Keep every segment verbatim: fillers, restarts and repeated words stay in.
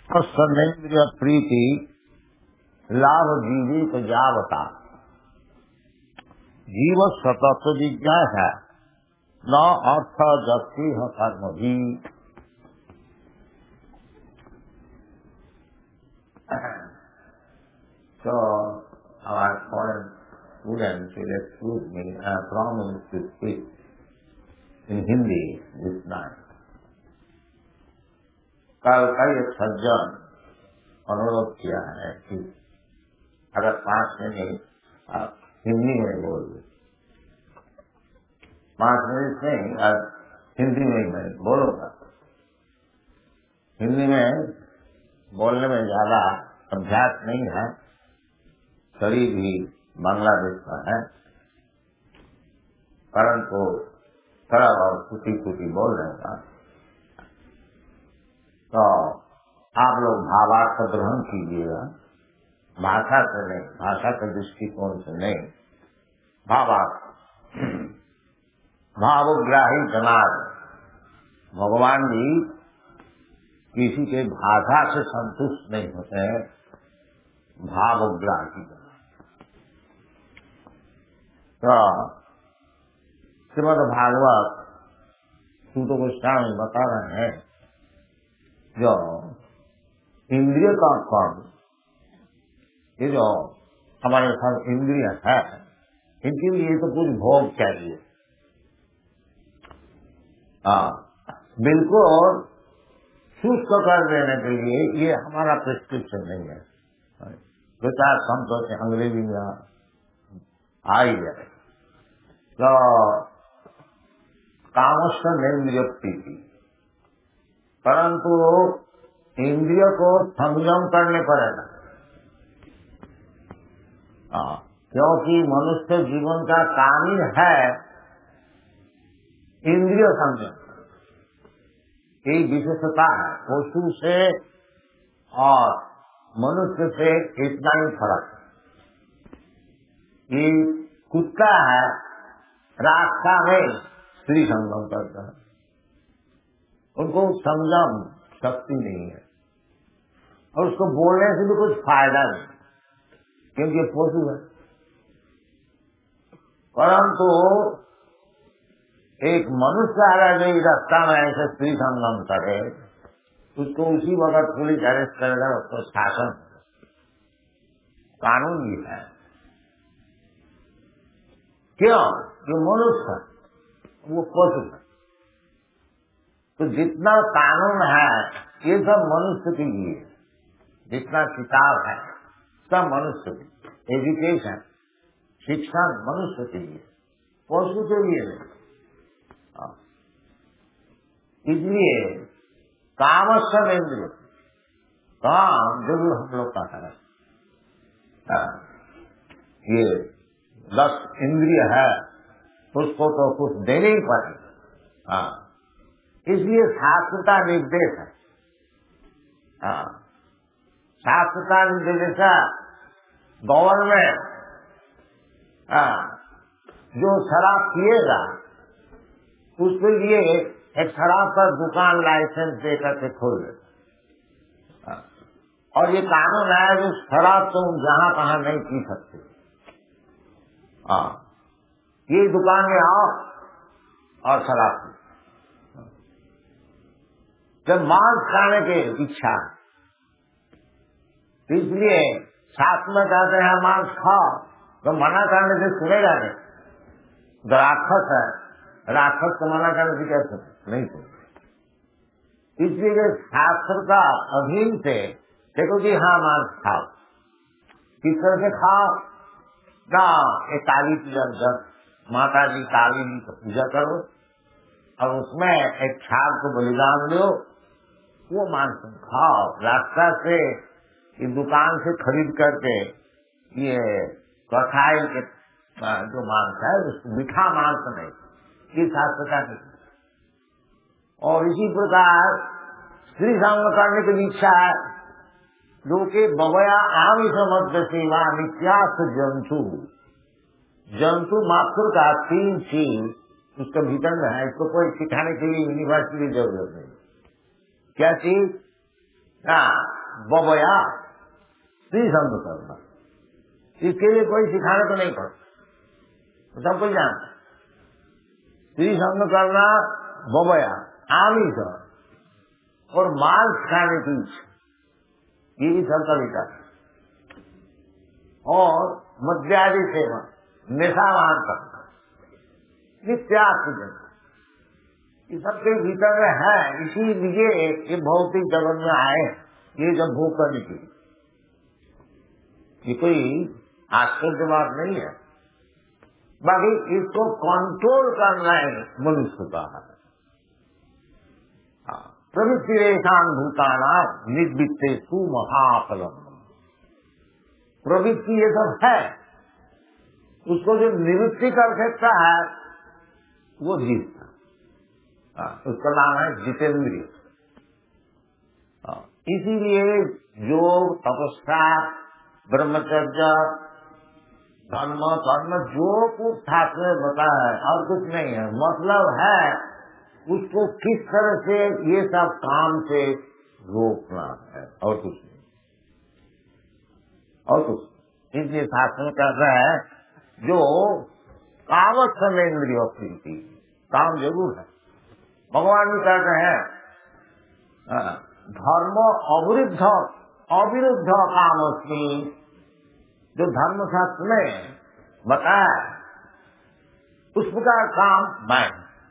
और सर्वेन्द्रिय प्रीति लाभ जीवित जावता। जीव सतत जिज्ञासा न अर्थ जति कर्म भी। So our foreign students will excuse me, I promise to speak in Hindi this night. कल का एक सज्जन अनुरोध किया है कि अगर पांच मिनट आप हिंदी में बोल दो। पांच मिनट नहीं, अब हिंदी में मैं बोलूंगा। हिंदी में बोलने में ज्यादा अभ्यास नहीं है, शरीर भी बांग्लादेश का है, परंतु सरल और कुटी कुटी बोल रहे हैं। तो आप लोग भावार्थ ग्रहण कीजिएगा, भाषा से नहीं, भाषा के दृष्टिकोण से नहीं, भावार्थ। भावग्राही जनार्दन, भगवान जी किसी के भाषा से संतुष्ट नहीं होते हैं, भावग्राही जनार्दन। तो श्रीमद् भागवत सूत गोस्वामी बता रहे हैं, जो इंद्रिय का कर्म, ये जो हमारे साथ इंद्रिय है, इनके लिए तो कुछ भोग चाहिए। हाँ, बिल्कुल शुष्क कर देने के लिए ये हमारा प्रिस्क्रिप्शन नहीं है। दो चार शब्दों से अंग्रेजी में आ ही जाए। तो कामस्थ इंद्रिय प्रीति, परंतु इंद्रिय को संयम करने पड़ेगा। क्योंकि मनुष्य जीवन का काम ही है इंद्रिय संयम। यही विशेषता है पशु से और मनुष्य से, इतना ही फर्क है। ये कुत्ता है, रास्ता में स्त्री संगम करता है, उनको संयम शक्ति नहीं है और उसको बोलने से भी कुछ फायदा नहीं, क्योंकि ये पशु है। परंतु एक मनुष्य अगर जो रास्ता में ऐसे स्त्री संगम करे, उसको उसी वक्त पुलिस अरेस्ट करेगा, उसको शासन कानून भी है। क्यों? जो मनुष्य वो पशु है। तो जितना कानून है ये सब मनुष्य के लिए, जितना किताब है सब मनुष्य के, एजुकेशन शिक्षा मनुष्य के लिए, पशु के लिए नहीं। इसलिए कामस्थ इंद्रिय, काम जरूर हम लोग का है। ये दस इंद्रिय है, उसको तो कुछ देने ही पड़ेगा। हाँ, इसलिए शास्त्र का निर्देश है। हाँ, शास्त्र का निर्देश है गवर्नमेंट जो शराब पिएगा उसके लिए एक शराब का दुकान लाइसेंस देकर के खोल देता, और ये कानून है जो शराब तुम जहाँ कहाँ नहीं पी सकते। हाँ, ये दुकान में आओ और शराब पी। जब मांस खाने की इच्छा है, इसलिए साथ में कहते हैं मांस खाओ, तो मना करने से सुनेगा नहीं। राक्षस है, राक्षस को मना करने से कैसे नहीं सुने। इसलिए शास्त्र का अधीन से देखो कि हाँ मांस खाओ, किस तरह से खाओ ना, एक काली पूजा, माता जी काली जी को पूजा करो और उसमें एक छाग को बलिदान दो, वो मांस खाओ। रास्ता से इस दुकान से खरीद करके ये कसाई के जो मांस है, मीठा मांस नहीं, ये शास्त्र का नहीं। और इसी प्रकार स्त्री संग करने की इच्छा है, जो कि बवया आमिष मध्य सेवा नित्यास जंतु, जंतु मात्र का तीन चीज उसके भीतर में है। इसको कोई सिखाने के लिए यूनिवर्सिटी की जरूरत नहीं। क्या चीज? हाँ, बबया स्त्री संग करना, इसके लिए कोई सिखाने तो नहीं पड़ता, तो सब कोई जानता। स्त्री संग करना, बबया, आमिष और मांस खाने की इच्छा, ये भी सब का विकास। और मद्यादि सेवन, निशावान करना, नित्यात्म, ये सबके भीतर में है। इसीलिए ये भौतिक जगत में आए, ये जब भोग करने की, ये कोई आश्चर्य बात नहीं है। बाकी इसको कंट्रोल करना है मनुष्य का है। प्रवृत्ति रेशान भूताना निर्वित्तेषु महाफलम, प्रवृत्ति ये सब है, उसको जो निवृत्ति कर सकता है वो जीवता, उसका नाम है जितेंद्रिय। इसीलिए योग, तपस्या, ब्रह्मचर्य, धर्म, कर्म जो कुछ शास्त्र में बताया है और कुछ नहीं है, मतलब है उसको किस तरह से ये सब काम से रोकना है और कुछ नहीं, और कुछ। इसलिए शास्त्र में कहता है जो कामत समेंद्रिय प्रीति, काम जरूर है। भगवान भी कहते हैं धर्म अविरुद्ध अविरुद्ध कामस्मि, जो धर्म शास्त्र में बताया उस प्रकार काम मैं,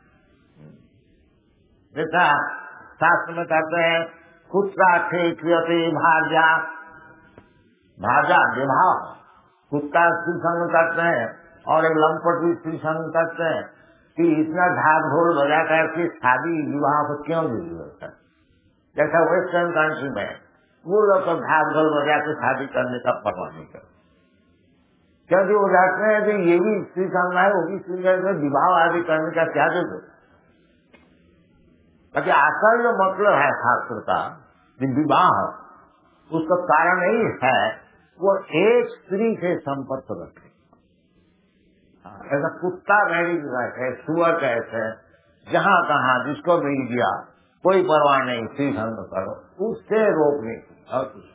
जैसा शास्त्र में कहते हैं कुत्ता ठेठियते भार्या, भार्या विवाह, कुत्ता स्त्री संग करते हैं और एक लंपट भी स्त्री संग करते हैं कि इतना ढाक ढोल बजा करके शादी विवाह को क्यों जरूरत है। जैसा वेस्टर्न कंट्री में वो लोग तो ढाक ढोल बजा के शादी करने का परवाह नहीं करते, क्योंकि वो जानते हैं कि ये भी स्त्री संग है, वो भी स्त्री संग में विवाह आदि करने का क्या जरूरत। ताकि असल जो मतलब है शास्त्र का विवाह, उसका कारण यही है वो एक स्त्री से संपर्क रखे। ऐसा कुत्ता मेरी है, सुअर कैसे जहाँ कहाँ जिसको मिल गया कोई परवाह नहीं, स्त्री संग करो, उससे रोकने की और कुछ।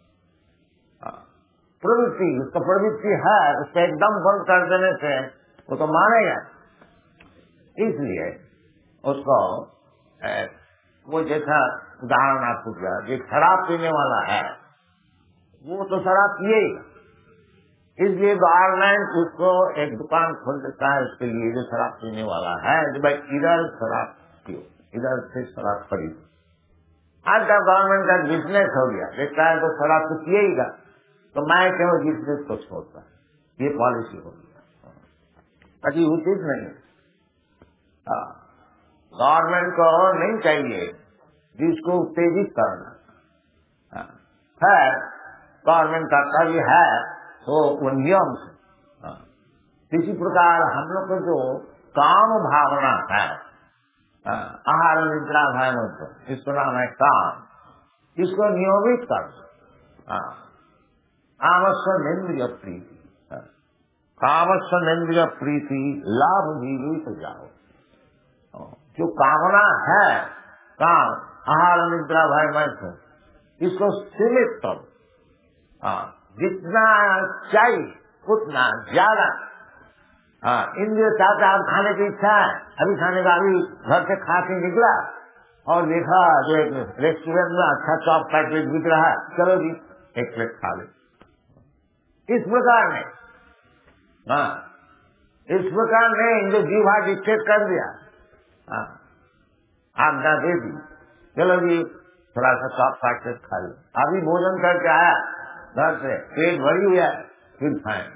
प्रवृत्ति, उसका प्रवृत्ति है, उसका एकदम बंद कर देने से वो तो मानेगा। इसलिए उसको वो जैसा उदाहरण आपको दिया, जो शराब पीने वाला है वो तो शराब पिएगा, इसलिए गवर्नमेंट उसको एक दुकान खोल देता है उसके लिए, जो शराब पीने वाला है कि भाई इधर शराब पियो, इधर से शराब खरीदो। आज का गवर्नमेंट का बिजनेस हो गया, देखता है तो शराब तो पिएगा, तो मैं क्यों बिजनेस को छोड़ता है, ये पॉलिसी हो गया, ताकि उचित नहीं है। गवर्नमेंट को नहीं चाहिए जिसको उत्तेजित करना है, गवर्नमेंट का कर्तव्य है तो वो नियम से। इसी प्रकार हम लोग को जो काम भावना है, आहार निद्रा भय, इसको नाम है काम, इसको नियमित कर। कामस्व निंद्रिय प्रीति, कामस्व निंद्रिय प्रीति लाभ भी तो जाओ। जो कामना है काम, आहार निद्रा भय मैथुन, इसको सीमित करो। जितना चाहिए उतना ज्यादा। इंद्रिय चाहता अब खाने की इच्छा है, अभी खाने का, अभी घर से खा के निकला और देखा जो एक रेस्टोरेंट में अच्छा चॉप का प्लेट बिक रहा है, चलो जी एक प्लेट खा ले। इस प्रकार में हाँ इस प्रकार में जो जीवा डिक्टेट कर दिया, आज्ञा दे दी, चलो जी थोड़ा सा चॉप काट के खा लो। अभी भोजन करके आया घर से, पेट भरी हुआ है, फिर खाए।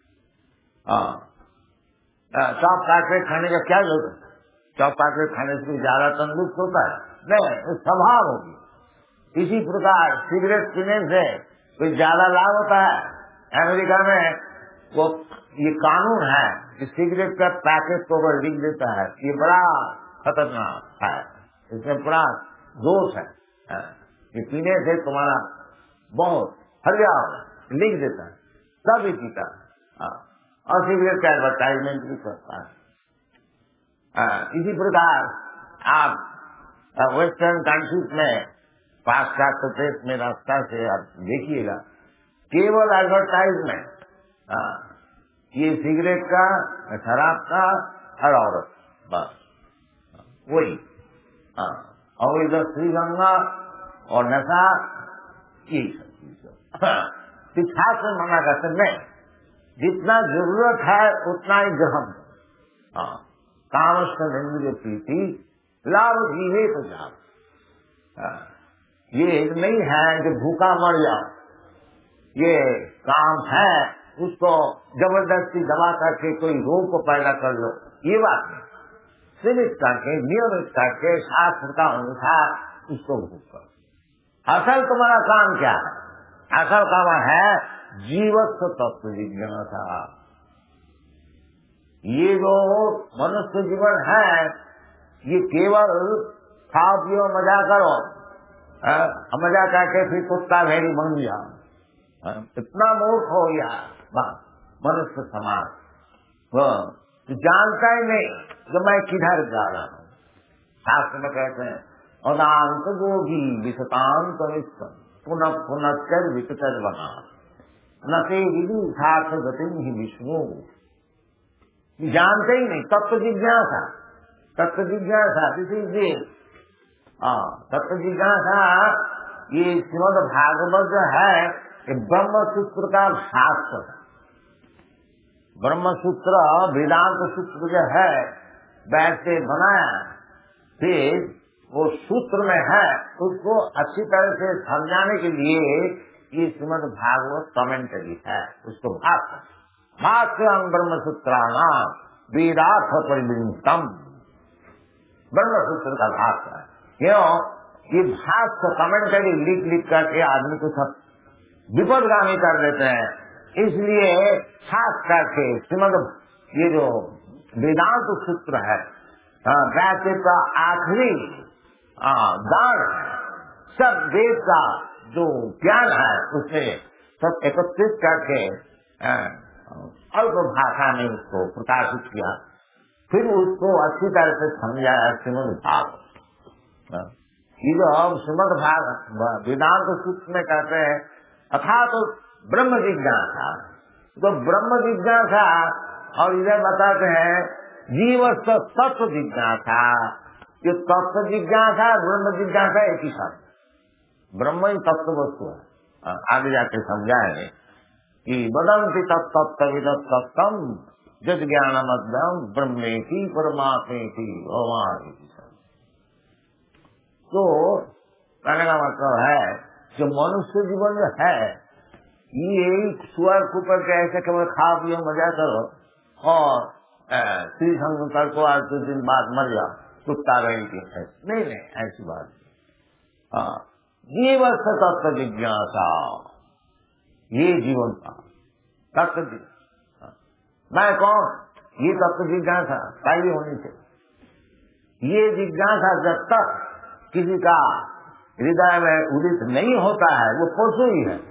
चॉप काट के खाने का क्या जरूरत है? चॉप काट के खाने से ज्यादा तंदुरुस्त होता है? नहीं, तो स्वभाव होगी। इसी प्रकार सिगरेट पीने से कोई ज्यादा लाभ होता है? अमेरिका में वो ये कानून है कि सिगरेट का पैकेट को अगर लिख देता है, ये बड़ा खतरनाक है, इसमें बड़ा दोष है, ये पीने से तुम्हारा बहुत हरिया लिख देता है, सब ही पीता है और सिगरेट का एडवर्टाइजमेंट भी करता है। इसी प्रकार आप वेस्टर्न कंट्रीज में पाश्चात्य देश में रास्ता से आप देखिएगा, केवल एडवर्टाइजमेंट, ये सिगरेट का, शराब का और औरत, बस वही। और इधर श्रीगंगा और नशा, यही सब चीज शिक्षा से मना करते नहीं, जितना जरूरत है उतना ही ग्रहण। कामस्थ इंद्रिय प्रीति लाभ जीवे तो जाओ, ये नहीं है कि भूखा मर जाओ, ये काम है उसको जबरदस्ती दबा करके कोई रोग को पैदा कर लो, ये बात नहीं। सीमित करके नियमित करके शास्त्र का अनुसार उसको भूख करो। असल तुम्हारा काम क्या है? असल काम है जीवत्व तत्व जिज्ञासा। ये जो मनुष्य जीवन है ये केवल खाओ पियो मजा करो, मजा करके फिर कुत्ता भेड़ी बन गया, इतना मूर्ख हो गया मनुष्य समाज। वो जानता ही नहीं कि मैं किधर जा रहा हूँ। शास्त्र में कहते हैं अदांत गोभी विशतांत विश्व पुनः पुनश्चर विचर बना नते विदु साथ गति ही विष्णु। जानते ही नहीं, तत्व जिज्ञासा, तत्व जिज्ञासा इसी तत्व जिज्ञासा। ये श्रीमद् भागवत जो है ये ब्रह्म सूत्र का शास्त्र है। ब्रह्म सूत्र वेदांत सूत्र जो है वैसे बनाया, फिर वो सूत्र में है, उसको अच्छी तरह से समझाने के लिए ये श्रीमद् भागवत कमेंटरी है, उसको भाष्य भाष्य ब्रह्म सूत्राणाम वेदार्थ परिविंतम, ब्रह्म सूत्र का भाष्य है। क्यों? ये भाष्य कमेंटरी लिख लिख करके आदमी को सब विपदगामी कर देते हैं, इसलिए खास करके श्रीमद् ये जो वेदांत सूत्र है वैसे का आखिरी दान है, सब वेद का जो ज्ञान है उसे सब एकत्रित करके अल्प भाषा में उसको प्रकाशित किया, फिर उसको अच्छी तरह से समझाया श्रीमद् भागवत। ये जो हम श्रीमद् भागवत वेदांत सूत्र में कहते हैं अथा तो ब्रह्म जिज्ञासा, तो ब्रह्म जिज्ञासा और इधर बताते हैं जीवस्थ तत्व जिज्ञासा। ये तत्व जिज्ञासा ब्रह्म जिज्ञासा एक ही साथ, ब्रह्म ही तत्व वस्तु है। आगे जाके समझाएंगे कि वदंति तत्तम जद ज्ञान मध्यम ब्रह्मेति परमात्मेति भगवान। तो कहने का मतलब है जो मनुष्य जीवन में है ये सुअर कुकर के ऐसे केवल खा पियो मजा करो और श्री शंकर को आज कुछ दिन बाद मर जाओ, कुत्ता रही के है। नहीं नहीं, ऐसी बात नहीं। जीवस्थ तत्व जिज्ञासा, ये जीवन का तत्व। मैं कौन? ये तत्व जिज्ञासा पहले होनी चाहिए। ये जिज्ञासा जब तक किसी का हृदय में उदित नहीं होता है वो पशु ही है।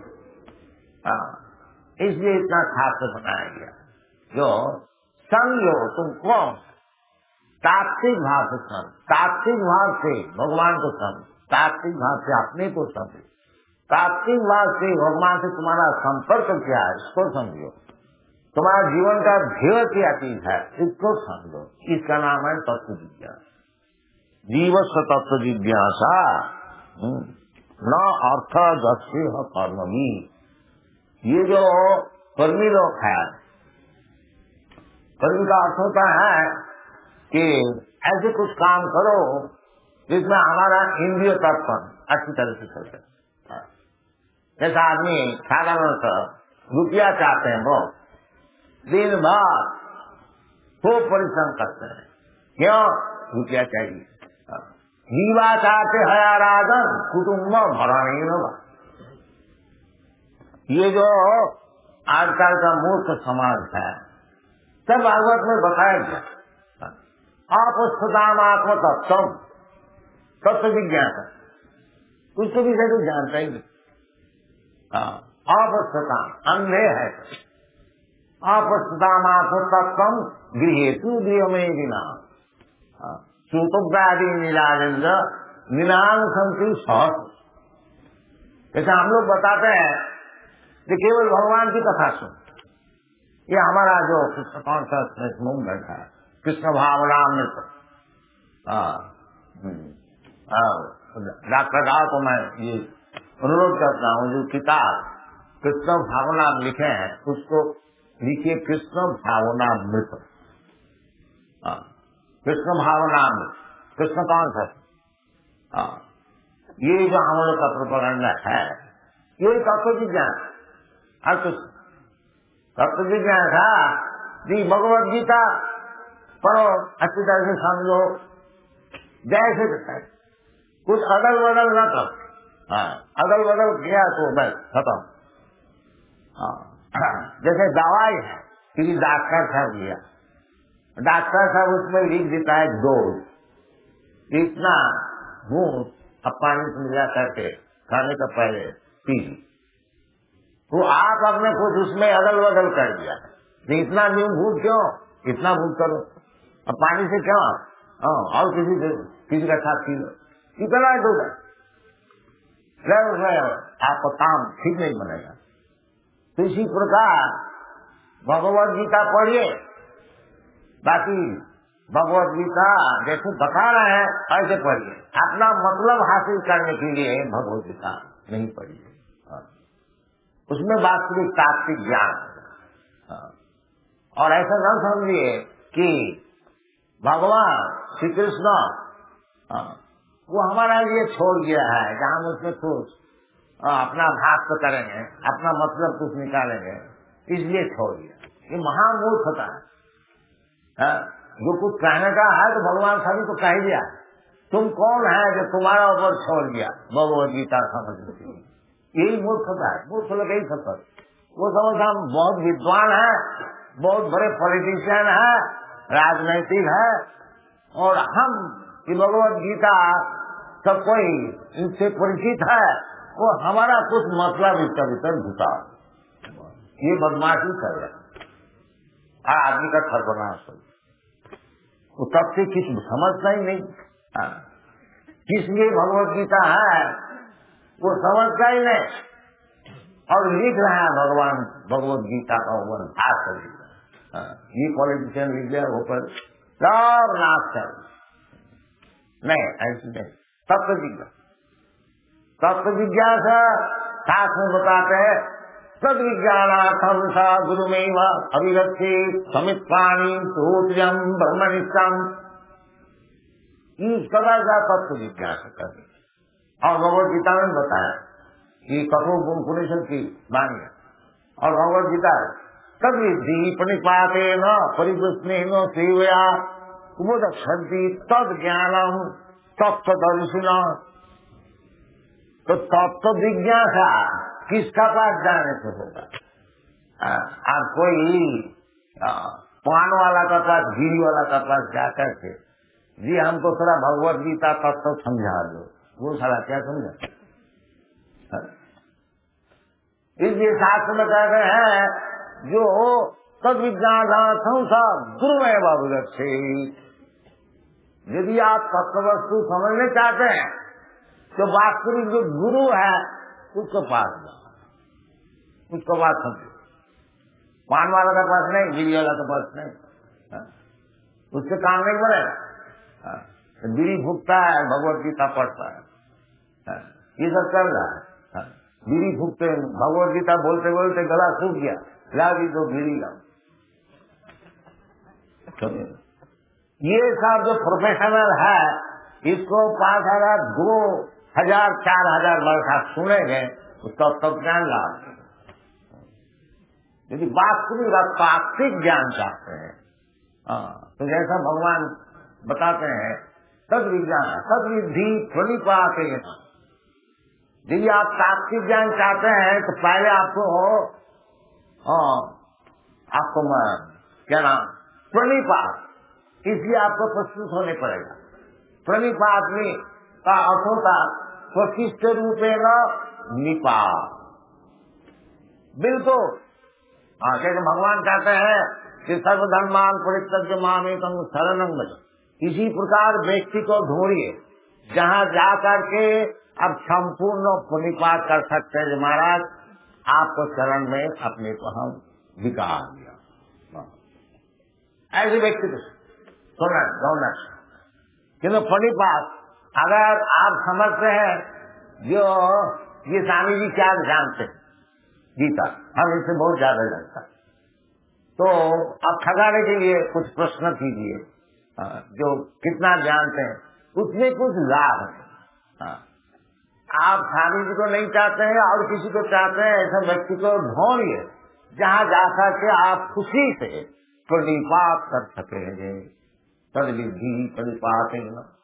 इसलिए इतना खास बनाया गया। जो समझो तुम कौन, तात्विक भाव से समझ, तात्विक भाव से भगवान को समझ, तात्विक भाव से अपने को समझ, तात्विक भाव से भगवान से तुम्हारा संपर्क क्या है इसको समझो, तुम्हारा जीवन का ध्येय क्या चीज है इसको समझो। इसका नाम है तत्व जिज्ञासा। जीवस्व तत्व जिज्ञासा न अर्थ दस्य कर्मी। ये जो कर्मी लोग है, कर्मी का अर्थ होता है कि ऐसे कुछ काम करो जिसमें हमारा इंद्रिय तर्पण अच्छी तरह से चलते। जैसा आदमी साधारण रुपया चाहते हैं, वो दिन भर खूब परिश्रम करते हैं, क्यों? रुपया चाहिए। जीवा चाहते है आराधन कुटुम्ब भरानी होगा। ये जो आजकल का मूर्ख समाज है सब भागवत में बताया गया। अपस्थताम आत्म तत्व तत्व विज्ञान उसको भी तो जानता ही नहीं। अपस्थता अंधे है। अपस्थताम आत्म तत्व गृहेतु गृह में बिना सुतुग्रादि नीलानंद निनान संति सहस जैसे हम लोग बताते हैं कि केवल भगवान की कथा सुन, ये हमारा जो कृष्ण कॉन्शियसनेस मूवमेंट है, कृष्ण भावनामृत, डॉक्टर राव को मैं ये अनुरोध करता हूँ, जो किताब कृष्ण भावना लिखे हैं उसको लिखिए कृष्ण भावनामृत, कृष्ण भावनामृत, कृष्ण कॉन्शियस। ये जो हम लोग का प्रोपेगेंडा है, ये तत्व विज्ञान है। तत्व विज्ञान था जी, भगवत गीता पढ़ो, अच्छी तरह से समझो, जैसे कुछ अदल बदल न करो। हाँ, अदल बदल किया तो बस खत्म। जैसे दवाई है, किसी डॉक्टर साहब लिया, डॉक्टर साहब उसमें लिख देता है डोज, इतना घूट अब पानी से मिला करके खाने का पहले पी, तो आप अपने कुछ उसमें अदल बदल कर दिया, इतना न्यू घूट क्यों, इतना घूट करो, अब पानी से क्यों, हाँ, और किसी किसी का साथ पी लो, इतना दूर आपका काम ठीक नहीं बनेगा। तो इसी प्रकार भगवत गीता पढ़िए, बाकी भगवत गीता जैसे बता रहे हैं ऐसे पढ़िए, अपना मतलब हासिल करने के लिए भगवत गीता नहीं पढ़िए, उसमें वास्तविक तात्विक ज्ञान। और ऐसा न समझिए कि भगवान श्री कृष्ण वो हमारा लिए छोड़ गया है, जहाँ हम उसमें कुछ अपना भाष्य तो करेंगे, अपना मतलब कुछ निकालेंगे, इसलिए छोड़ दिया। ये महामूर्खता है। जो कुछ कहने का है तो भगवान सभी को कह दिया, तुम कौन है जो तुम्हारा ऊपर छोड़ दिया भगवत गीता समझने के लिए। यही मूर्खता है। मूर्ख लोग यही सब करते, वो समझता हम बहुत विद्वान है, बहुत बड़े पॉलिटिशियन है, राजनैतिक है, और हम ये भगवत गीता सब कोई इनसे परिचित है, वो हमारा कुछ मतलब इसका भीतर घुसा, ये बदमाशी कर रहा आदमी का सर्वनाश हो। वो तब से किस समझता ही नहीं, किस लिए भगवत गीता है वो समझता ही नहीं, और लिख रहे हैं भगवान भगवत गीता का ऊपर भाष कर दिया। ये पॉलिटिशियन लिख दिया ऊपर सब नाश कर, नहीं ऐसी नहीं। तत्व जिज्ञासा, तत्व जिज्ञासा शास्त्र में बताते हैं, तद विज्ञानार्थम सा गुरुमेव अभिगच्छे समित्वानि सूत्रम ब्रह्मनिष्ठम। इस प्रकार का तत्व जिज्ञासा करनी। और भगवत गीता में बताया कि कठोर उपनिषद की वाणी है, और भगवत गीता तद विधि प्रणिपाते न परिवृष्णे न सेवया उपदक्षन्ति तद ज्ञानम तत्व दर्शिना। तो तत्व जिज्ञासा किसका पास जाने से होगा? आप कोई पान वाला का पास, घी वाला का पास जाकर के जी हमको थोड़ा भगवत गीता तत्व समझा दो, वो सारा क्या समझा? इसलिए शास्त्र में कह रहे हैं जो तद विज्ञानार्थम सा गुरुमेव अभिगच्छे। यदि आप तत्व वस्तु समझने चाहते हैं तो वास्तविक जो गुरु है उसके पास जाओ, उसको बात समझो। पान वाला का पास नहीं, बीड़ी वाला का पास नहीं, उससे काम नहीं बढ़ेगा। बीड़ी फूकता है, भगवत गीता पढ़ता है, ये सब चल रहा है। बीड़ी फूकते, भगवत गीता बोलते बोलते गला सूख गया, ला दी तो बीड़ी लाओ। ये सब जो प्रोफेशनल है, इसको पांच हजार दो हजार चार हजार वर्ष आप सुनेंगे, उसका तब ज्ञान लाभ। यदि वास्तविक तात्विक ज्ञान चाहते हैं तो जैसा भगवान बताते हैं तद विज्ञान तद विधि प्रणिपाते। यदि आप तात्विक ज्ञान चाहते हैं तो पहले आपको आपको क्या नाम प्रणिपात, इसलिए आपको प्रस्तुत होने पड़ेगा। प्रणिपात में का अर्थ होता स्वशिष्ट रूपेण निपात। बिल्कुल हाँ, कैसे भगवान कहते हैं कि सर्वधर्मान परित्यज्य मामेकं शरणं व्रज। इसी प्रकार व्यक्ति को ढूंढिए जहाँ जाकर के अब संपूर्ण पुनिपात कर सकते हैं महाराज, आपको चरण में अपने को हम विकार दिया। ऐसे व्यक्ति को सुनना गौना किन्तु पुनिपात अगर आप समझते हैं, जो ये स्वामी जी क्या जानते हैं गीता, हम इससे बहुत ज्यादा जानता, तो अब ठगाने के लिए कुछ प्रश्न कीजिए, जो कितना जानते हैं उसमें कुछ लाभ है। आप स्वामी जी को नहीं चाहते हैं और किसी को चाहते हैं, ऐसे व्यक्ति को ढूंढिए जहाँ जाकर के आप खुशी से प्रणिपात कर सकेंगे। तद विधि प्रणिपात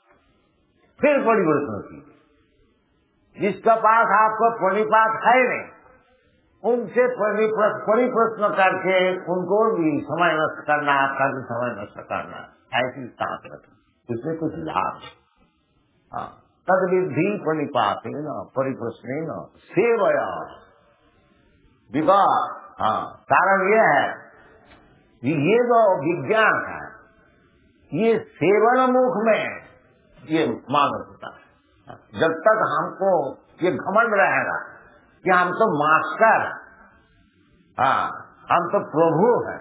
फिर बड़ी प्रश्न कीजिए, जिसका पास आपको प्रणिपात है नहीं, उनसे परिप्रश्न करके उनको भी समय नष्ट करना, आपका भी समय नष्ट करना, ऐसी सांस रखें, उसमें कुछ लाभ है। तद विधि प्रणिपात न परिप्रश्न न सेवया विवाह। हाँ, कारण यह है कि ये जो विज्ञान है ये सेवन मुख में ये मालूम होता है। जब तक हमको ये घमंड रहेगा कि हम तो मास्टर, हाँ हम तो प्रभु हैं,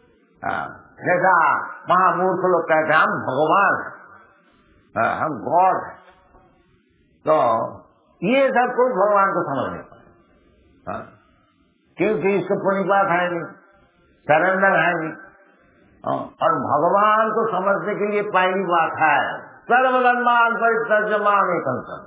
जैसा महामूर्ख लोग कहते हैं हम भगवान हैं, हम गॉड हैं, तो ये सब कुछ भगवान को समझ नहीं पाए, क्योंकि इसको प्रणिपात है नहीं, सरेंडर है नहीं। और भगवान को समझने के लिए पहली बात है सर्वधर्मान परित्यज्यमान एकंकर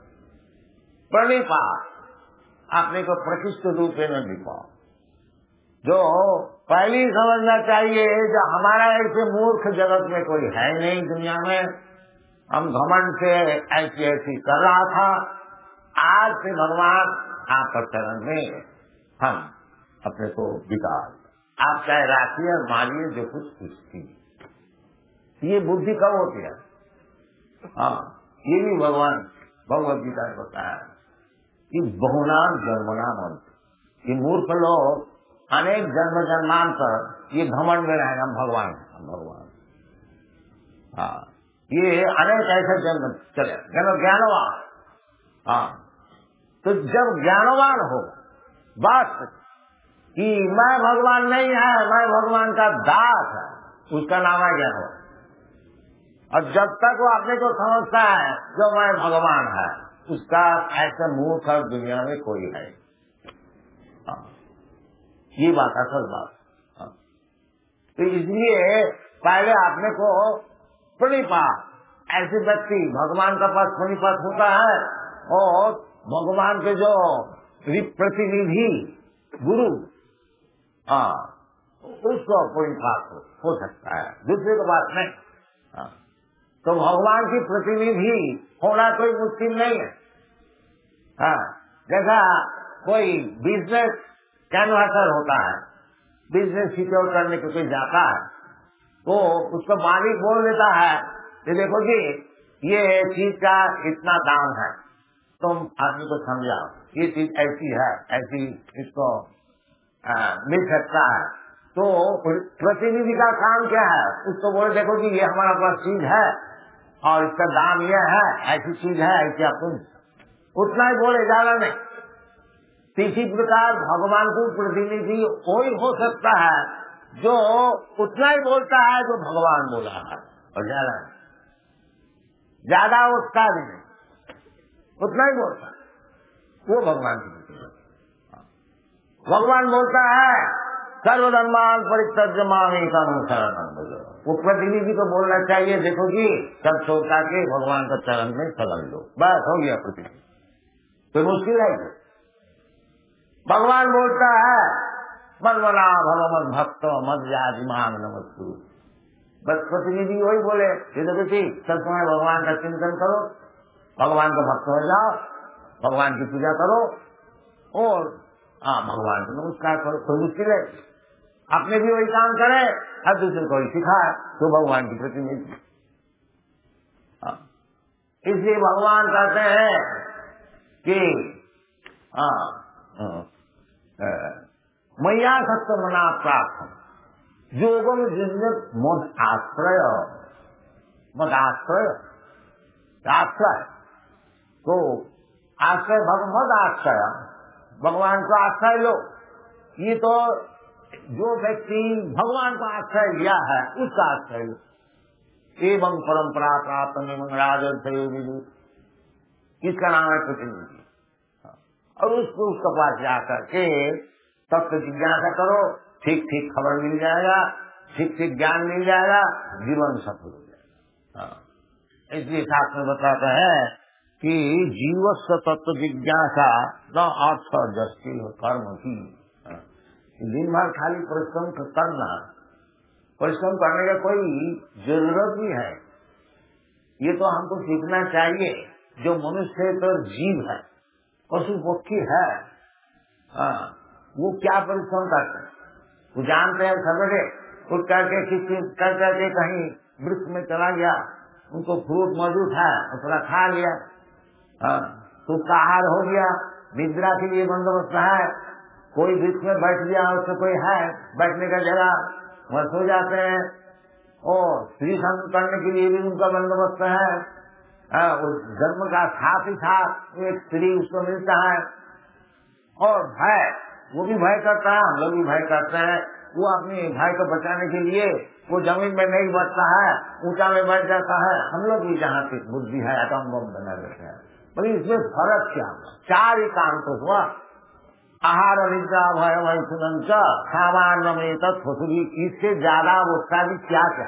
प्रणिपात, अपने को प्रतिष्ठित रूप में दिखाओ। जो पहली समझना चाहिए, जो हमारा ऐसे मूर्ख जगत में कोई है नहीं दुनिया में, हम घमंड से ऐसी ऐसी कर रहा था, आज से भगवान आपका चरण में हम अपने को विकार, आप चाहे राखिए और मारिए जो कुछ कुछ की, ये बुद्धि कब होती है? हाँ, ये भी भगवान भगवद गीता ने बताया कि बहुनाम जन्मनाम अंत, ये मूर्ख लोग अनेक जन्म जन्मांतर ये घमंड में रहेगा हम भगवान हम भगवान। हाँ, ये अनेक ऐसे जन्म चले जब ज्ञानवान, हाँ तो जब ज्ञानवान हो बात कि मैं भगवान नहीं है, मैं भगवान का दास है, उसका नाम है ज्ञानवान। और जब तक वो अपने को समझता है जो मैं भगवान है, उसका ऐसा मूर्ख और दुनिया में कोई है। हाँ, ये बात असल बात। हाँ, तो इसलिए पहले अपने को प्रणिपात, ऐसे व्यक्ति भगवान का पास प्रणिपात होता है, और भगवान के जो प्रतिनिधि गुरु, हाँ उसको प्रणिपात हो, हो सकता है, दूसरे को बात नहीं। हाँ, तो भगवान की प्रतिनिधि होना कोई मुश्किल नहीं है। हाँ, जैसा कोई बिजनेस कैनवासर होता है, बिजनेस सिक्योर करने के कोई जाता है, तो उसका मालिक बोल देता है कि देखो जी ये चीज का इतना दाम है, तुम आदमी को समझाओ, ये चीज ऐसी है, ऐसी इसको आ, मिल सकता है। तो प्रतिनिधि का काम क्या है? उसको बोले देखो कि ये हमारा पास चीज है और इसका दाम यह है, ऐसी चीज है, ऐसी आप उतना ही बोले, ज्यादा नहीं। इसी प्रकार भगवान को प्रतिनिधि कोई हो सकता है जो उतना ही बोलता है जो भगवान बोला है, और ज्यादा ज्यादा उसका भी नहीं, उतना ही बोलता है, वो भगवान की प्रतिनिधि। भगवान बोलता है सर्वधर्मान परित्यज्यमान एकंकर, वो प्रतिनिधि को बोलना चाहिए देखो जी सब छोटा के भगवान का चरण में शरण लो, बस हो गया प्रतिनिधि। कोई मुश्किल है? भगवान बोलता है मन्मना भगवत भक्त मद याजमान नमस्तु, बस प्रतिनिधि वही बोले ये देखो जी सब समय भगवान का चिंतन करो, भगवान का भक्त हो जाओ, भगवान की पूजा करो, और हाँ भगवान को नमस्कार करो। कोई मुश्किल है? अपने भी वही काम करे और दूसरे को ही सिखाए, तो भगवान की प्रतिनिधि। इसलिए भगवान कहते हैं कि मैया सत्य मना प्राप्त योगम जिन्हें मद आश्रय, मद आश्रय आश्रय, तो आश्रय भगवद आश्रय, भगवान को आश्रय लो। ये तो जो व्यक्ति भगवान को आश्रय लिया है उसका आश्रय लो। एवं परंपरा प्राप्त निमंगराजोगी, इसका नाम है प्रतिनिधि। और उसको उसके पास जाकर के तत्व जिज्ञासा करो, ठीक ठीक खबर मिल जाएगा, ठीक ठीक ज्ञान मिल जाएगा, जीवन सफल हो जाएगा। इसलिए शास्त्र में बताता है कि जीवस्व तत्व जिज्ञासा न अर्थ जस्ती कर्म की। दिन भर खाली परिश्रम करना, परिश्रम करने का कोई जरूरत नहीं है। ये तो हमको सीखना चाहिए। जो मनुष्य तो जीव है, पशु पक्षी है, आ, वो क्या परिश्रम करते हैं? वो जानते हैं सवेरे उठ करके किसी कर करके कहीं वृक्ष में चला गया, उनको फ्रूट मौजूद है और थोड़ा खा लिया, तो उसका आहार हो गया। निद्रा के लिए बंदोबस्त है, कोई वृक्ष में बैठ गया, उससे कोई है बैठने का जगह, वह सो जाते हैं। और स्त्री संग करने के लिए भी उनका बंदोबस्त है। आ, उस जन्म का साथ ही साथ एक स्त्री उसको मिलता है। और भय, वो भी भय करता है, हम लोग भी भय करते हैं। वो अपने भाई को बचाने के लिए वो जमीन में नहीं बैठता है, ऊंचा में बैठ जाता है। हम लोग भी जहाँ की बुद्धि है एटम बम बना देते हैं। पर इसमें फर्क क्या हुआ? चार ही काम तो हुआ, आहार निद्रा भय वही सुनंच सामान्य में तत्वी। इससे ज्यादा उस्ताद क्या क्या?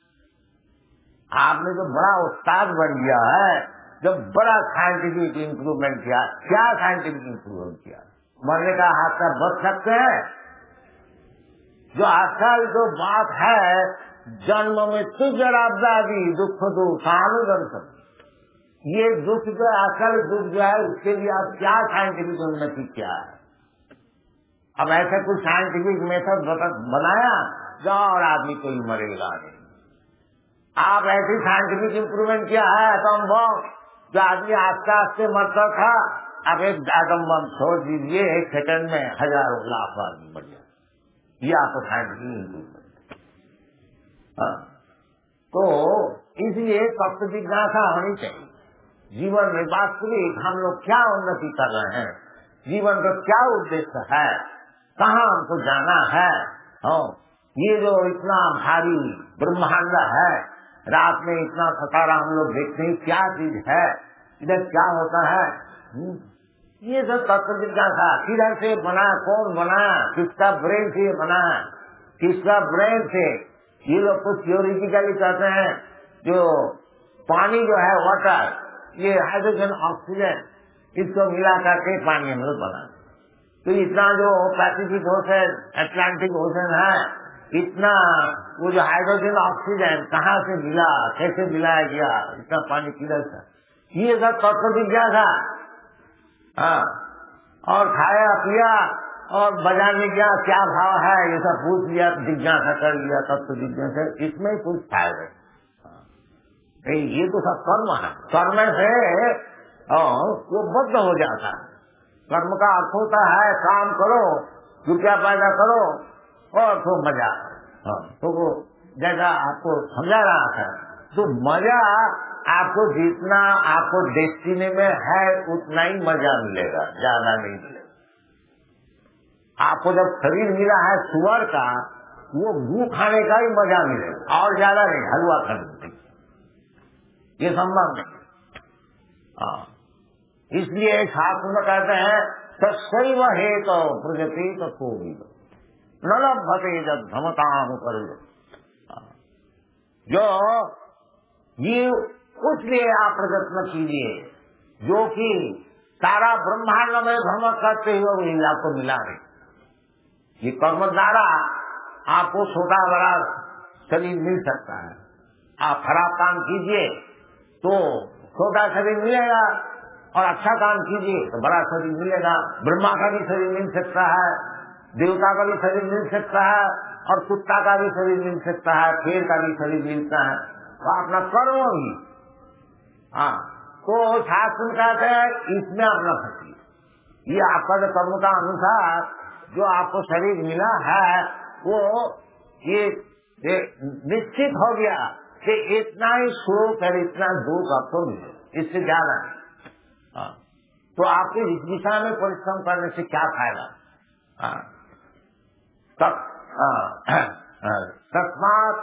आपने जो बड़ा उस्ताद बन गया है, जब बड़ा साइंटिफिक इम्प्रूवमेंट किया, क्या साइंटिफिक इम्प्रूवमेंट किया? मरने का हादसा बच सकते हैं? जो असल जो बात है, जन्म में तु जराबदारी दुख दो सानुदर्शन, ये दुख जो असल दुख जो है उसके लिए आप क्या साइंटिफिक उन्नति किया है? अब ऐसा कुछ साइंटिफिक मेथड बनाया जो और आदमी कोई मरेगा नहीं। आप ऐसी साइंटिफिक इम्प्रूवमेंट किया है एटम बम, जो आदमी आस्ते आस्ते मरता था, अब एक एटम बम छोड़ दीजिए, एक सेकंड में हजारों लाख आदमी मर गया। ये आपको साइंटिफिक इम्प्रूवमेंट। तो इसलिए तत्व जिज्ञासा होनी चाहिए। जीवन में वास्तविक हम लोग क्या उन्नति कर रहे हैं, जीवन का क्या उद्देश्य है, कहाँ हमको जाना है। हाँ, ये जो इतना भारी ब्रह्मांड है, रात में इतना सतारा हम लोग देखते हैं, क्या चीज है, इधर क्या होता है, ये सब तत्व जिज्ञासा। किधर से बना, कौन बना, किसका ब्रेन से बना, किसका ब्रेन से। ये लोग कुछ थियोरिटिकली कहते हैं जो पानी जो है वाटर, ये हाइड्रोजन ऑक्सीजन, इसको मिला करके पानी हम लोग बना। तो इतना जो पैसिफिक ओशन, अटलांटिक ओशन है, इतना वो जो हाइड्रोजन ऑक्सीजन कहाँ से मिला, कैसे मिलाया गया, इतना पानी किधर था, ये सब तत्व जिज्ञासा। हाँ, और खाया पिया और बाजार में गया, क्या भाव है, ये सब पूछ लिया, जिज्ञासा कर लिया, तत्व जिज्ञासा। इसमें कुछ फायदा नहीं, ये तो सब कर्म है। कर्म से वो बद्ध हो जाता है। कर्म का अर्थ होता है काम करो, रुपया पैदा करो और तो मजा। हाँ, तो वो जैसा आपको समझा रहा था, तो मजा आपको जितना आपको डेस्टिनी में है उतना ही मजा मिलेगा, ज्यादा नहीं मिलेगा। आपको जब शरीर मिला है सुअर का, वो गू खाने का ही मजा मिलेगा और ज्यादा नहीं, हलवा खाने, ये संभव नहीं। हाँ, इसलिए शास्त्र में कहते हैं सदैव हेतु प्रगति तो न लभते जब धमताम कर। जो ये उसलिए आप प्रयत्न कीजिए जो कि सारा ब्रह्मांड में भ्रमण करते हुए वही आपको मिला है। ये कर्म द्वारा आपको छोटा बड़ा शरीर मिल सकता है। आप खराब काम कीजिए तो छोटा शरीर मिलेगा, और अच्छा काम कीजिए तो बड़ा शरीर मिलेगा। ब्रह्मा का भी शरीर मिल सकता है, देवता का भी शरीर मिल सकता है, और कुत्ता का भी शरीर मिल सकता है, शेर का भी शरीर मिलता है। तो अपना कर्म ही, हाँ, तो शास्त्र कहते हैं इसमें अपना फंसिए। ये आपका जो कर्म का अनुसार जो आपको शरीर मिला है, वो ये, ये निश्चित हो गया कि इतना ही सुख और इतना दुख आपको मिले, इससे ज्यादा नहीं। तो आपके इस दिशा में परिश्रम करने से क्या फायदा? तस्मात्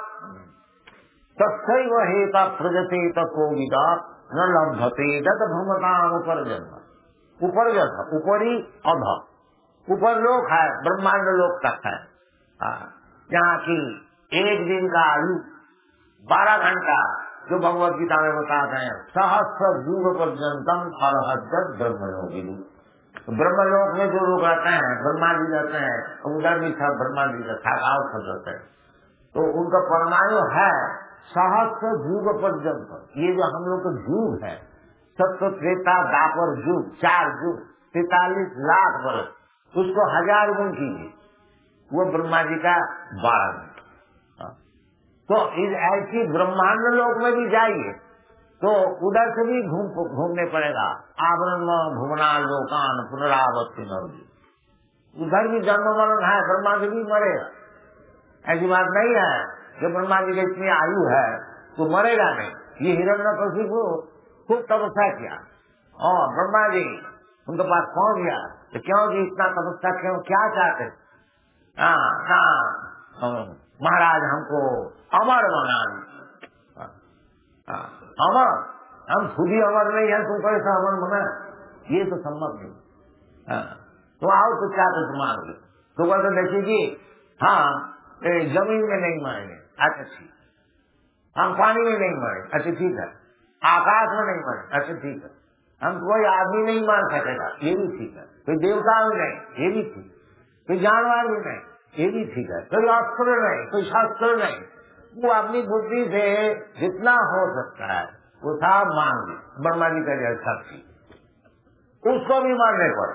तस्सैव हेता प्रजते तत्व विदा न लभते दत भ्रमताम उपर्जन। उपर्जन ऊपरी अध ऊपर लोक है, ब्रह्मांड लोक तक है, जहाँ की एक दिन का आयु बारह घंटा, जो भगवत गीता में बताते हैं सहस्र युग पर्यंतम अरहत ब्रह्मयोगी। ब्रह्मलोक में जो लोग रहते हैं, ब्रह्मा जी रहते हैं, उधर भी सब ब्रह्मा जी रहते हैं, तो उनका परमाणु है सहस्र युग पर्यंत। ये जो हम लोग का युग है, सत्य त्रेता दापर युग, चार युग, तैतालीस लाख वर्ष, उसको हजार गुण कीजिए, वो ब्रह्मा जी का बारह गुण। तो इस ऐसी ब्रह्मांड लोक में भी जाइए तो उधर से भी घूम घूमने पड़ेगा। आवरण भुवना लोकान पुनरावृत्ति नवजी, उधर भी जन्म मरण है, ब्रह्मा जी भी मरेगा। ऐसी बात नहीं है कि ब्रह्मा जी की इतनी आयु है तो मरेगा नहीं। ये हिरण्यकशिपु खूब तपस्या किया और ब्रह्मा जी उनके पास पहुंच गया, तो क्यों जी इतना तपस्या क्यों, क्या चाहते? हाँ हाँ महाराज हमको अमर बना दी। अमर, हम खुद ही अमर नहीं है, तुम कैसा अमर बना? ये तो सम्मत नहीं। तो आओ तो क्या कुछ मांग लो, तो कहते देखिए जी हाँ जमीन में नहीं मरेंगे, अच्छा ठीक, हम पानी में नहीं मरे, अच्छा ठीक है, आकाश में नहीं मरे, अच्छा ठीक है, हम कोई आदमी नहीं मार सकेगा, ये भी ठीक है, कोई देवता भी नहीं, ये भी ठीक, कोई जानवर भी नहीं, ये भी ठीक है, कोई अस्त्र नहीं, कोई शास्त्र नहीं, वो अपनी बुद्धि से जितना हो सकता है वो सब मान ली। ब्रह्मा जी का जैसा थी उसको भी मानने पर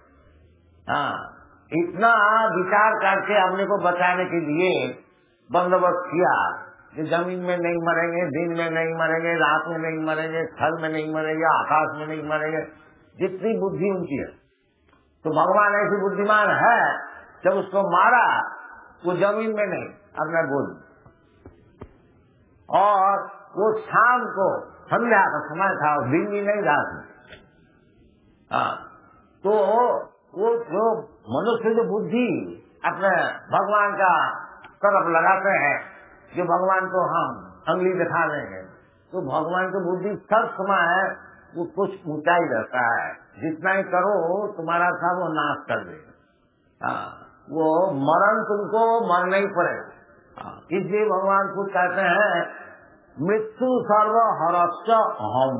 हाँ इतना विचार करके अपने को बचाने के लिए बंदोबस्त किया कि जमीन में नहीं मरेंगे, दिन में नहीं मरेंगे, रात में नहीं मरेंगे, स्थल में नहीं मरेंगे, आकाश में नहीं मरेंगे, जितनी बुद्धि उनकी है। तो भगवान ऐसी बुद्धिमान है, जब उसको मारा वो जमीन में नहीं अपना गोद, और वो शाम को संध्या का समय था, दिन भी नहीं रात में। हाँ तो वो जो मनुष्य जो बुद्धि अपने भगवान का तरफ लगाते हैं, जो भगवान को हम अंगली दिखा रहे हैं, तो भगवान की बुद्धि सब समय है वो कुछ ऊंचाई रहता है, जितना ही करो तुम्हारा था वो नाश कर देगा। हाँ वो मरण तुमको मरना ही पड़ेगा। इसलिए भगवान खुद कहते हैं मृत्यु सर्व हरश्च अहम।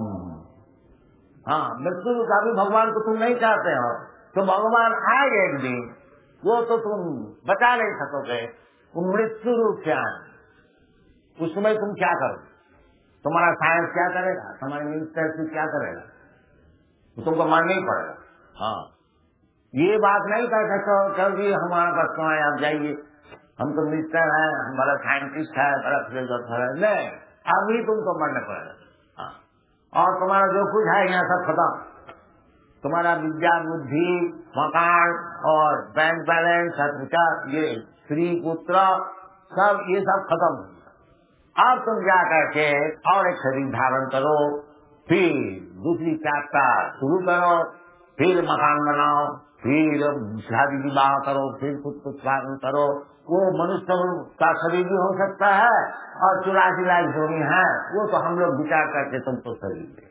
हाँ मृत्यु का भी भगवान को तुम नहीं चाहते हो, तो भगवान आएगा एक दिन, वो तो तुम बचा नहीं सकोगे। वो मृत्यु रूप से आए, उसमें तुम क्या करोगे? तुम्हारा साइंस क्या करेगा, तुम्हारी मिनिस्टर क्या करेगा? तो तुमको मानना ही पड़ेगा। हाँ ये बात नहीं कह सकते चल जी हमारा पास तो आप जाइए, हम तो मिनिस्टर है, हम बड़ा साइंटिस्ट है, बड़ा फिलोसोफर है, नहीं, अभी तुमको मरना पड़ेगा। हाँ और तुम्हारा जो कुछ है यहाँ सब खत्म, तुम्हारा विद्या बुद्धि मकान और बैंक बैलेंस ये स्त्री पुत्र सब ये सब खत्म। अब तुम जा करके और एक शरीर धारण करो, फिर दूसरी यात्रा शुरू करो, फिर मकान बनाओ, फिर शादी विवाह करो, फिर खुद कुछ पालन करो। वो मनुष्य का शरीर भी हो सकता है और चौरासी लाख जोड़ी है, वो तो हम लोग विचार करके तुमको शरीर दे।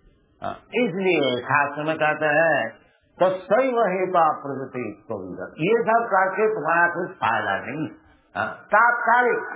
इसलिए शास्त्र में कहते हैं तो सही वही तो प्रगति को ये सब करके तुम्हारा कुछ फायदा नहीं। तात्कालिक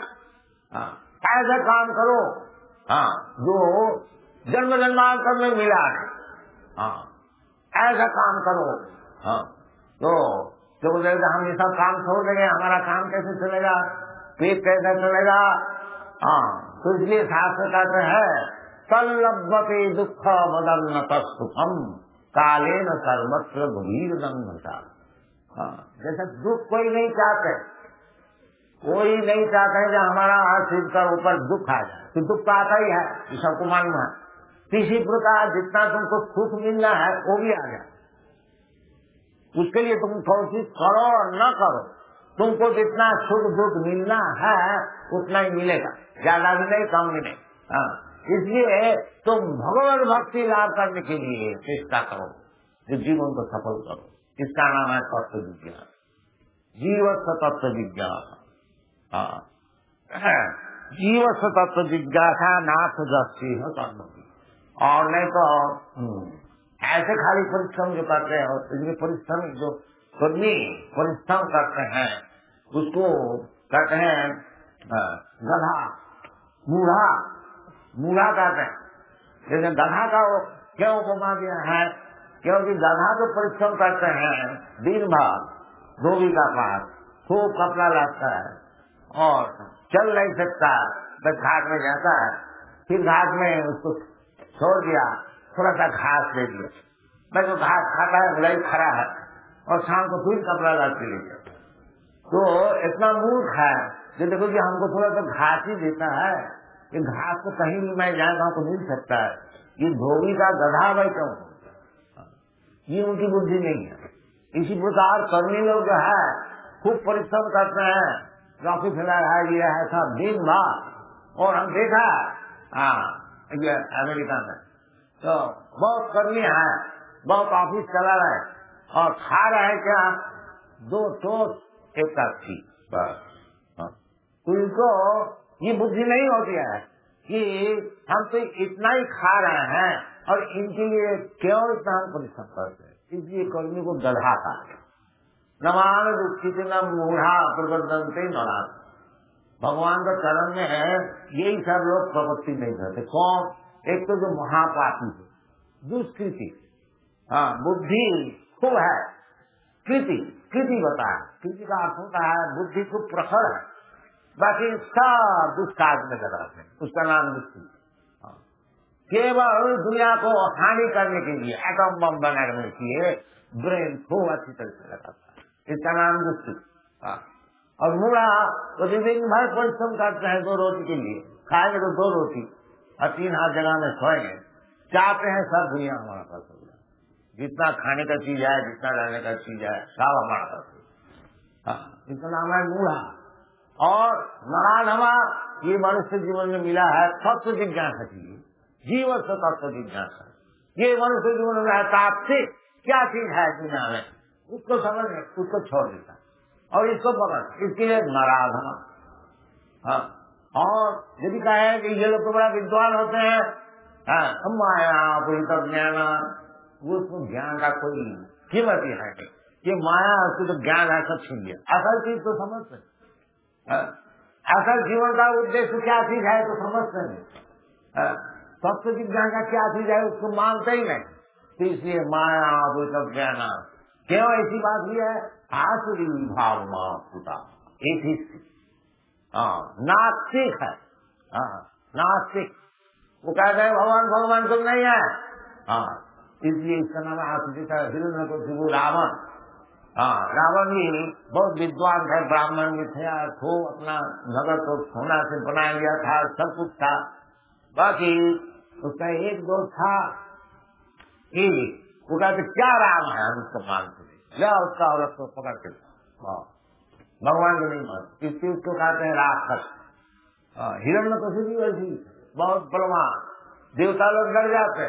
ऐसा काम करो हाँ जो जन्म जन्मांतर में मिला है, हाँ ऐसा काम करो। हाँ तो जो बोलेगा हम ये सब काम छोड़ देंगे, हमारा काम कैसे चलेगा, पेट कैसे चलेगा? हाँ तो इसलिए शास्त्र कहते हैं तल्लभते दुख मदन्न सुखम काले न सर्वत्र गंभीर गंभता। हाँ जैसे दुख कोई नहीं चाहते, कोई नहीं चाहते कि हमारा सिर का ऊपर दुख आ जाए, तो दुख तो आता ही है, ये सबको मालूम है। किसी प्रकार जितना तुमको सुख मिलना है वो भी आ जाए, उसके लिए तुम कोशिश करो और न करो, तुमको जितना सुख दुख मिलना है उतना ही मिलेगा, ज्यादा भी नहीं कम भी नहीं। हाँ इसलिए तुम भगवान भक्ति लाभ करने के लिए चेष्टा करो, जो जीवन को सफल करो। इसका नाम है तत्व विज्ञान, जीवस्व तत्व जिज्ञासा। जीवस्व तत्व जिज्ञासा नाथ दस्ती है कर्म की। और नहीं तो ऐसे खाली परिश्रम जो करते हैं, इसलिए परिश्रम जो कर्मी परिश्रम करते हैं उसको कहते हैं गधा, मूढ़ा, मूढ़ा कहते हैं। जैसे गधा का क्यों उपमा दिया है? क्योंकि गधा तो परिश्रम करते हैं दिन भर धोबी का पास, खूब कपड़ा लाता है और चल नहीं सकता, बस घाट में जाता है, फिर घाट में उसको छोड़ दिया, थोड़ा सा घास दे दिया, बस वो घास खाता है, भलाई खड़ा है और शाम को फिर कपड़ा ला के ले जाता। तो इतना मूर्ख है जो देखो कि हमको थोड़ा सा घास ही देता है, ये घास तो कहीं भी मैं जाए वहां तो मिल सकता है, ये धोबी का गधा भाई क्यों? ये उनकी बुद्धि नहीं है। इसी प्रकार कर्मी लोग जो है खूब परिश्रम करते हैं, रॉकी फिलहाल है, ये है सब दिन भर। और हम देखा हाँ ये अमेरिका में तो बहुत कर्मी है, बहुत ऑफिस चला रहे और खा रहे क्या, दो टोस्ट एक काफी बस। तो इनको ये बुद्धि नहीं होती है कि हम तो इतना ही खा रहे हैं और इनके लिए क्यों इतना हम परिश्रम करते हैं। इसलिए कर्मी को गधा का नमान दुखित न मूढ़ा प्रबंधनते नरात। भगवान का चरण में है यही सब लोग प्रवृत्ति नहीं करते। कौन? एक तो जो महापापी है, दुष्कृति, हाँ बुद्धि खूब है, कृति कृति बता है, कृति का अर्थ होता है बुद्धि खूब प्रखर है, बाकी सब दुष्कार्य में लगाते हैं, उसका नाम दुष्कृति। केवल दुनिया को हानि करने के लिए एटम बम बनाने के लिए ब्रेन खूब अच्छी तरह से लगाता है, इसका नाम दुष्कृति। और मूढ़ा तो दिन भर परिश्रम करते हैं दो रोटी के लिए, खाएंगे तो दो रोटी और तीन हाथ जगह में सोएंगे, चाहते हैं सब दुनिया हमारा पास हो जाए, जितना खाने का चीज है, जितना रहने का चीज है, सब हमारा पास हो। इसका नाम है मूढ़ा। और नराधमा ये मनुष्य जीवन में मिला है तत्व जिज्ञासा के लिए, जीवन से तत्व जिज्ञासा। ये मनुष्य जीवन में है तात्विक क्या चीज है दुनिया में, उसको समझ उसको छोड़ देता और इसको पकड़, इसके लिए नराधमा। हाँ, और यदि कहे कि ये लोग तो बड़ा विद्वान होते हैं, हाँ, माया तो ज्ञान, वो उसको ज्ञान का कोई कीमत ही है नहीं, ये माया उसको तो ज्ञान है सब छीन लिया, असल चीज तो समझते, असल जीवन का उद्देश्य क्या चीज है तो समझते नहीं, तत्व विज्ञान का क्या चीज है उसको मानते ही नहीं। तो इसलिए माया तो ज्ञान क्यों ऐसी बात हुई है? आसुरी भाव माता एक ही नास्तिक है, नास्तिक वो कहते हैं भगवान भगवान तुम नहीं है, हाँ इसलिए इसका नाम आसुरी का। हिरण्य को वो रावण, हाँ रावण भी बहुत विद्वान थे, ब्राह्मण भी थे, खूब अपना नगर को सोना से बनाया गया था, सब कुछ था, बाकी उसका एक दोस्त था कि वो कहते क्या राम है, हम उसको मानते या उसका औरत को पकड़ के भगवान को नहीं मानते, इसलिए उसको कहते हैं राक्षस। हिरण्य को भी वैसी बहुत बलवान, देवता लोग डर जाते,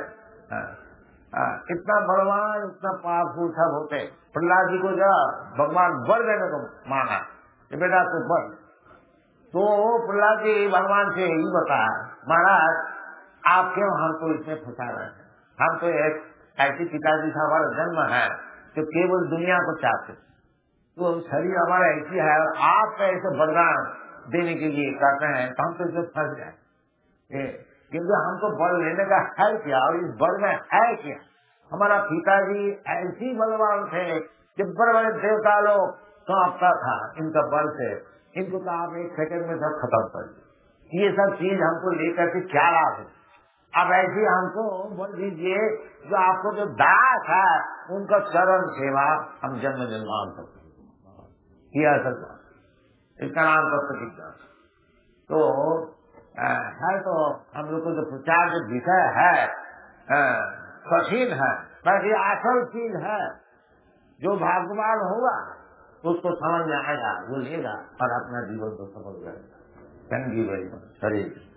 इतना बलवान इतना पावरफुल सब होते। प्रहलाद जी को जरा भगवान वर देने को माना कि बेटा तू वर, तो प्रहलाद जी भगवान से यही बताया महाराज आप क्यों हमको इसमें फंसा रहे हैं, हम तो एक ऐसी पिताजी का हमारा जन्म है जो केवल दुनिया को चाहते, तो शरीर हमारा ऐसी है और आप ऐसे वरदान देने के लिए कहते हैं तो हम तो इसमें फंस जाए, क्योंकि हमको बल लेने का है क्या और इस बल में है क्या। हमारा पिताजी ऐसी बलवान थे कि बड़े बड़े देवता लोग कांपता था इनका बल से, इनको तो आप एक सेकंड में सब खत्म कर दिए, ये सब चीज हमको लेकर के क्या लाभ है। अब ऐसी हमको बोल दीजिए जो आपको जो दास है उनका चरण सेवा हम जन्म जन्मांतर किया सकता, इसका नाम तत्व जिज्ञासा। तो है तो हम लोग को जो प्रचार जो विषय है कठिन है, बाकी असल चीज है जो भाग्यवान होगा उसको समझ में आएगा, वो लेगा और अपना जीवन को सफल करेगा। Thank you very much. Hare